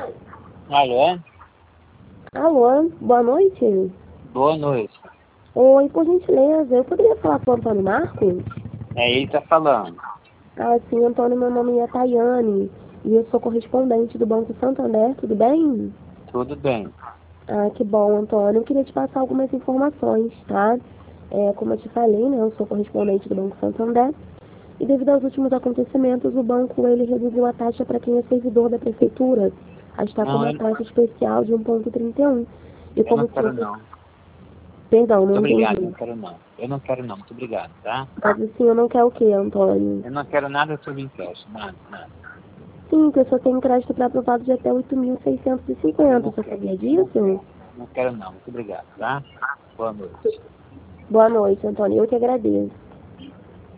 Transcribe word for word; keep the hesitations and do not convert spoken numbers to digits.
Alô? Alô, boa noite. Boa noite. Oi, por gentileza, eu poderia falar com o Antônio Marcos? É ele que tá falando. Ah, sim, Antônio, meu nome é Tayane e eu sou correspondente do Banco Santander, tudo bem? Tudo bem. Ah, que bom, Antônio. Eu queria te passar algumas informações, tá? É, como eu te falei, né, eu sou correspondente do Banco Santander e devido aos últimos acontecimentos, o banco ele reduziu a taxa para quem é servidor da prefeitura. A está com Não, uma eu, taxa especial de um vírgula trinta e um. E eu não como se quero você... não. Perdão, Muito não obrigado, não entendi. quero não. Eu não quero não, muito obrigado, tá? Mas assim, eu não quero o quê, Antônio? Eu não quero nada sobre empréstimo, nada, nada. Sim, que eu só tenho crédito para aprovado de até oito mil seiscentos e Eu cinquenta. não Você quero, sabia eu não disso? quero. Não quero não, muito obrigado, tá? Boa noite. Boa noite, Antônio. Eu que agradeço.